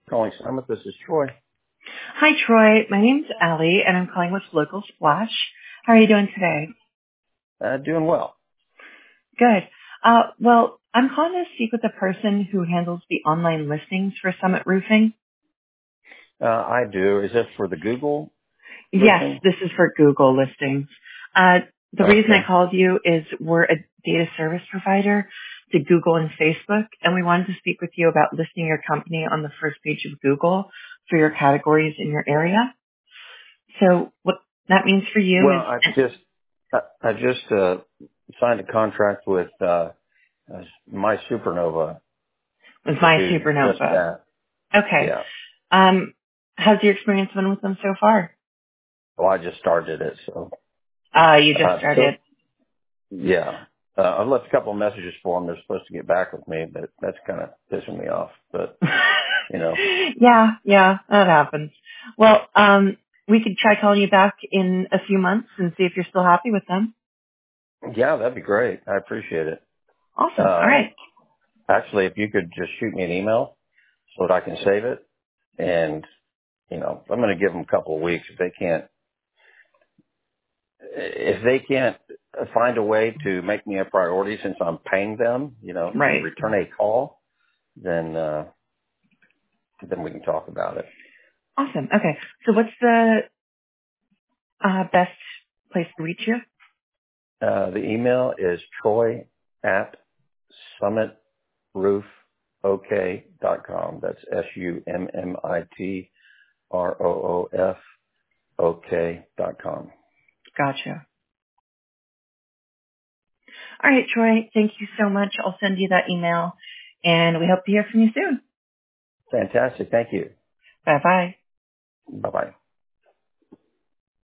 Calling Summit. This is Troy. Hi, Troy. My name's Allie, and I'm calling with Local Splash. How are you doing today? Doing well. Good. Well, I'm calling to speak with the person who handles the online listings for Summit Roofing. I do. Is this for the Google Yes, listing? this is for Google listings. The reason I Okay. called you is we're a data service provider to Google and Facebook, and we wanted to speak with you about listing your company on the first page of Google for your categories in your area. So what that means for you Well, is I just signed a contract with My Supernova with to My do just Supernova. that. Okay. Yeah. How's your experience been with them so far? Well, I just started it, so You just so started. yeah. I've left a couple of messages for them. They're supposed to get back with me, but that's kind of pissing me off. But you know, Yeah, that happens. Well, we could try calling you back in a few months and see if you're still happy with them. yeah, that'd be great. I appreciate it. Awesome. All right. Actually, if you could just shoot me an email so that I can save it, and I'm going to give them a couple of weeks. If they can't find a way to make me a priority since I'm paying them, to Right. return a call, then we can talk about it. Awesome. Okay. So what's the best place to reach you? The email is Troy at summitroofok.com. That's SUMMITROOFOK.com. Gotcha. All right, Troy. Thank you so much. I'll send you that email, and we hope to hear from you soon. Fantastic. Thank you. Bye-bye. Bye-bye.